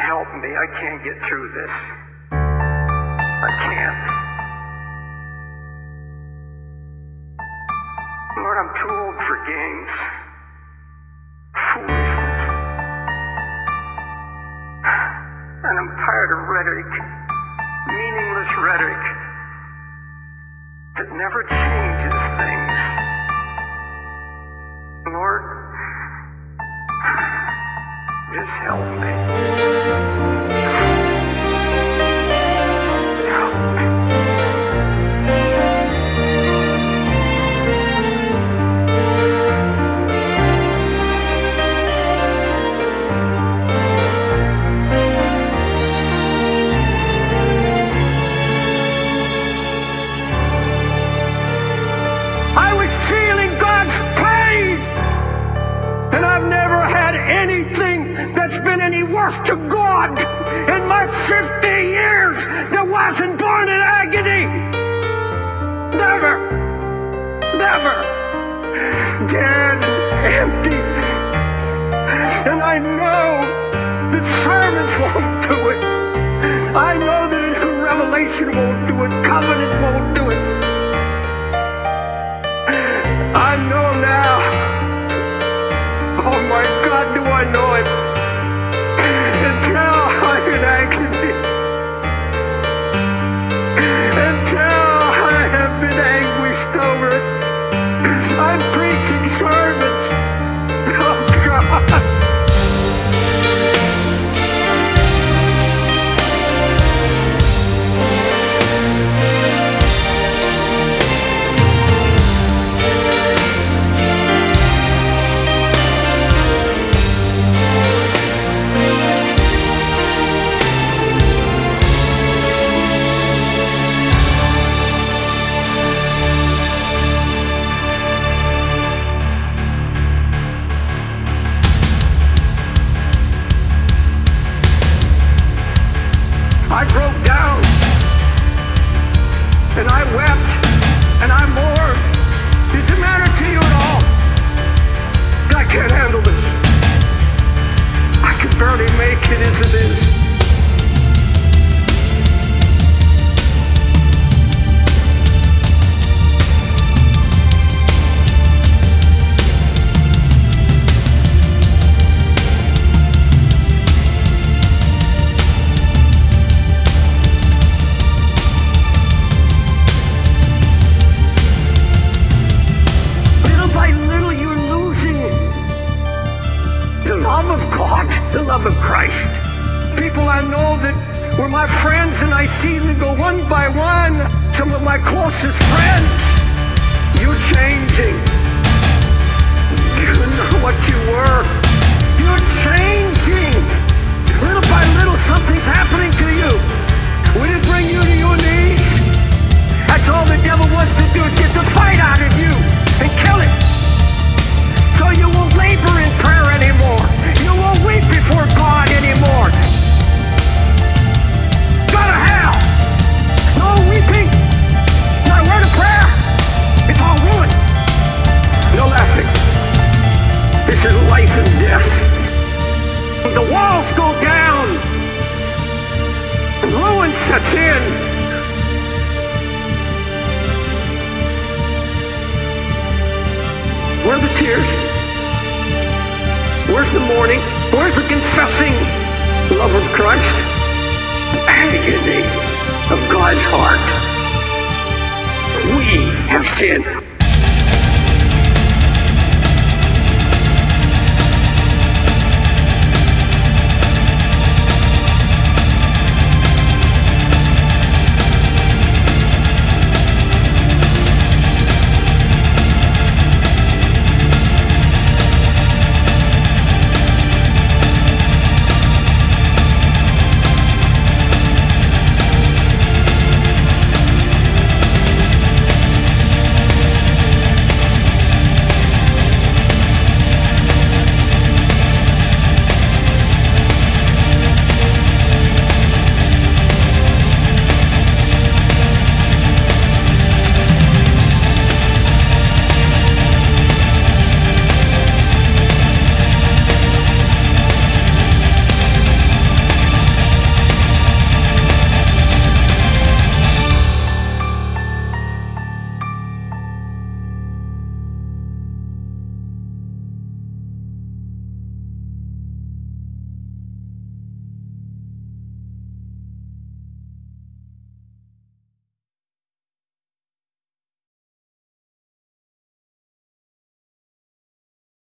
help me. I can't get through this. I can't. Lord, I'm too old for games. Foolish ones. And I'm tired of rhetoric. Meaningless rhetoric that never changes things. Lord, just help me. Help me. I was feeling God's pain, and I've never had anything that's been any worth to God in my 50 years that wasn't born in agony. Never, never. Dead and empty. And I know that sermons won't do it. I know that revelation won't do it. Covenant won't do it. I know now. Oh my God, do I know it? Until I'm in agony. Until I have been anguished over it. I'm preaching sermons. Oh God. I broke down, and I wept, and I mourned. Does it matter to you at all? I can't handle this. I can barely make it as it is. The love of Christ. People I know that were my friends, and I see them go one by one. Some of my closest friends. You're changing. You know what you were. You're changing. Little by little, something's happening to you. Will it bring you to your knees? That's all the devil wants to do, is get the fight out of you and kill it. So you won't labor in prayer anymore. You won't weep before God anymore. Go to hell. No weeping. Not a word of prayer. It's all ruined. No laughing. This is life and death. The walls go down. And ruin sets in. Where are the tears? Where's the mourning? Where's the confessing love of Christ? Agony of God's heart. We have sinned.